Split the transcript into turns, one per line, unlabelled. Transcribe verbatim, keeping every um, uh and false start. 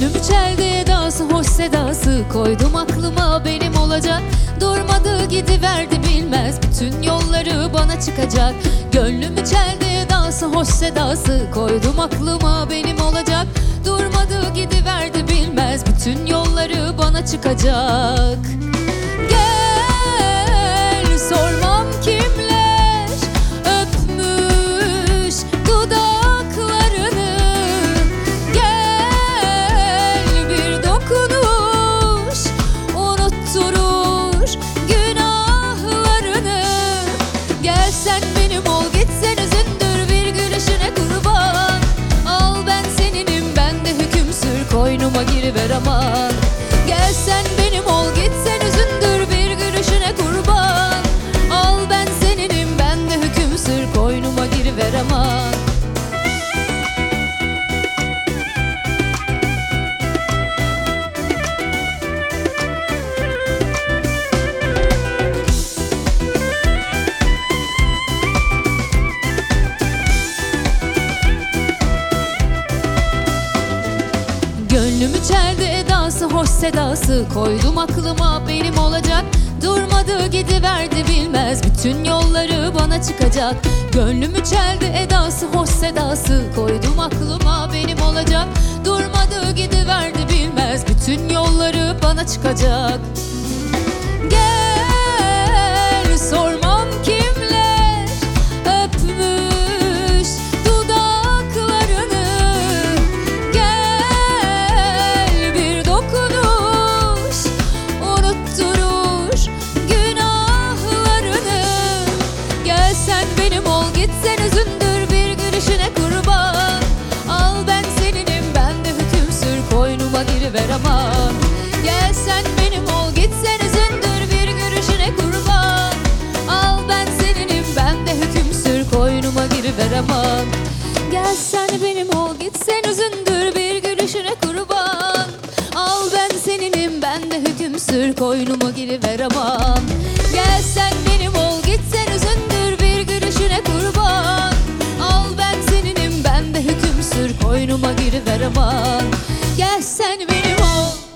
Gönlümü çeldi edası, hoş sedası, koydum aklıma benim olacak. Durmadı gidiverdi bilmez, bütün yolları bana çıkacak. Gönlümü çeldi edası, hoş sedası, koydum aklıma benim olacak. Durmadı gidiverdi bilmez, bütün yolları bana çıkacak. Gel, sormam kimler öpmüş dudaklarını. Gel, bir dokunuş unutturur günahlarını. Gel sen benim ol, gitsen üzündür bir gülüşüne kurban. Al ben seninim, ben de hüküm sür, koynuma giriver aman. Gel sen benim ol, gitsen üzündür bir gülüşüne kurban. Al ben seninim, ben de hüküm sür, koynuma giriver aman. Gönlümü çeldi edası, hoş sedası, koydum aklıma benim olacak. Durmadı gidiverdi bilmez, bütün yolları bana çıkacak. Gönlümü çeldi edası, hoş sedası, koydum aklıma benim olacak. Durmadı gidiverdi bilmez, bütün yolları bana çıkacak. Gel, sormam kimler öpmüş dudaklarını. Gel, bir dokunuş unutturur günahlarını. Gel sen benim ol, gitsen üzündür bir gülüşüne kurban. Al ben seninim, ben de hüküm sür, koynuma giriver aman. Gel sen benim ol, gitsen üzündür bir gülüşüne kurban. Al ben seninim, ben de hüküm sür, koynuma giriver aman. Gel sen benim ol, gitsen üzündür bir gülüşüne kurban. Al ben seninim, ben de hüküm sür, koynuma giriver aman. Gel sen benim ol, gitsen üzündür bir gülüşüne kurban. Al ben seninim, ben de hüküm sür, koynuma giriver aman. Gel sen benim ol.